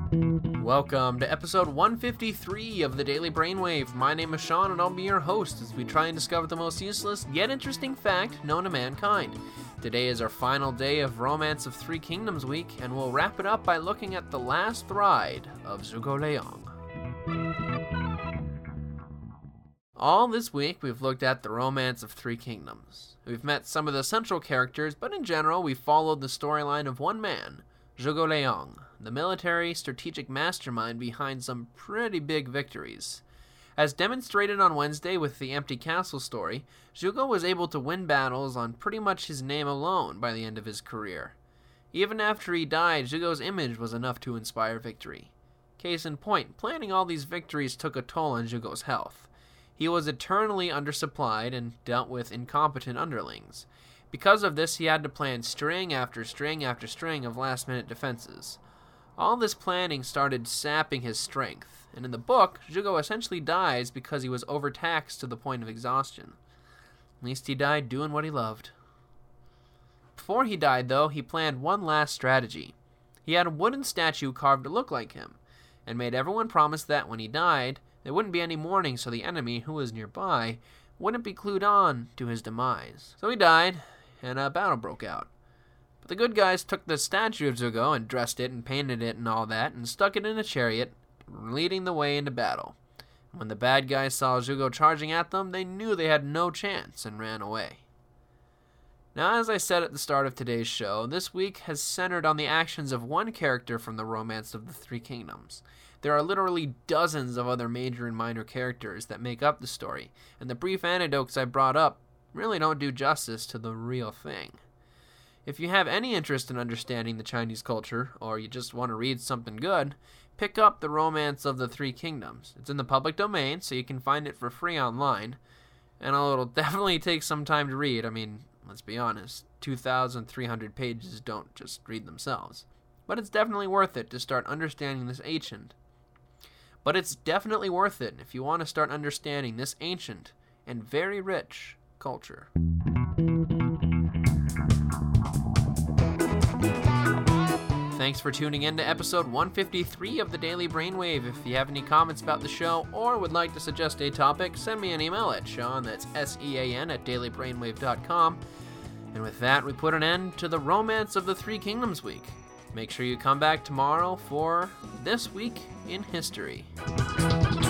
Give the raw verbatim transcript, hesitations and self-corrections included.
Welcome to episode one fifty-three of the Daily Brainwave. My name is Sean and I'll be your host as we try and discover the most useless yet interesting fact known to mankind. Today is our final day of Romance of Three Kingdoms week, and we'll wrap it up by looking at the last ride of Zhuge Liang. All this week we've looked at the Romance of Three Kingdoms. We've met some of the central characters, but in general we've followed the storyline of one man, Zhuge Liang, the military strategic mastermind behind some pretty big victories. As demonstrated on Wednesday with the Empty Castle story, Zhuge was able to win battles on pretty much his name alone by the end of his career. Even after he died, Zhuge's image was enough to inspire victory. Case in point, planning all these victories took a toll on Zhuge's health. He was eternally undersupplied and dealt with incompetent underlings. Because of this, he had to plan string after string after string of last-minute defenses. All this planning started sapping his strength, and in the book, Zhuge essentially dies because he was overtaxed to the point of exhaustion. At least he died doing what he loved. Before he died, though, he planned one last strategy. He had a wooden statue carved to look like him, and made everyone promise that when he died, there wouldn't be any mourning so the enemy, who was nearby, wouldn't be clued on to his demise. So he died, and a battle broke out. But the good guys took the statue of Zhuge and dressed it and painted it and all that, and stuck it in a chariot, leading the way into battle. When the bad guys saw Zhuge charging at them, they knew they had no chance and ran away. Now, as I said at the start of today's show, this week has centered on the actions of one character from the Romance of the Three Kingdoms. There are literally dozens of other major and minor characters that make up the story, and the brief anecdotes I brought up really don't do justice to the real thing. If you have any interest in understanding the Chinese culture, or you just want to read something good, pick up The Romance of the Three Kingdoms. It's in the public domain, so you can find it for free online, and it'll definitely take some time to read. I mean, let's be honest, two thousand three hundred pages don't just read themselves. But it's definitely worth it to start understanding this ancient. But it's definitely worth it if you want to start understanding this ancient and very rich culture. Thanks for tuning in to episode one fifty-three of the Daily Brainwave. If you have any comments about the show or would like to suggest a topic, send me an email at Sean, that's S E A N, at daily brainwave dot com. And with that, we put an end to the Romance of the Three Kingdoms week. Make sure you come back tomorrow for This Week in History.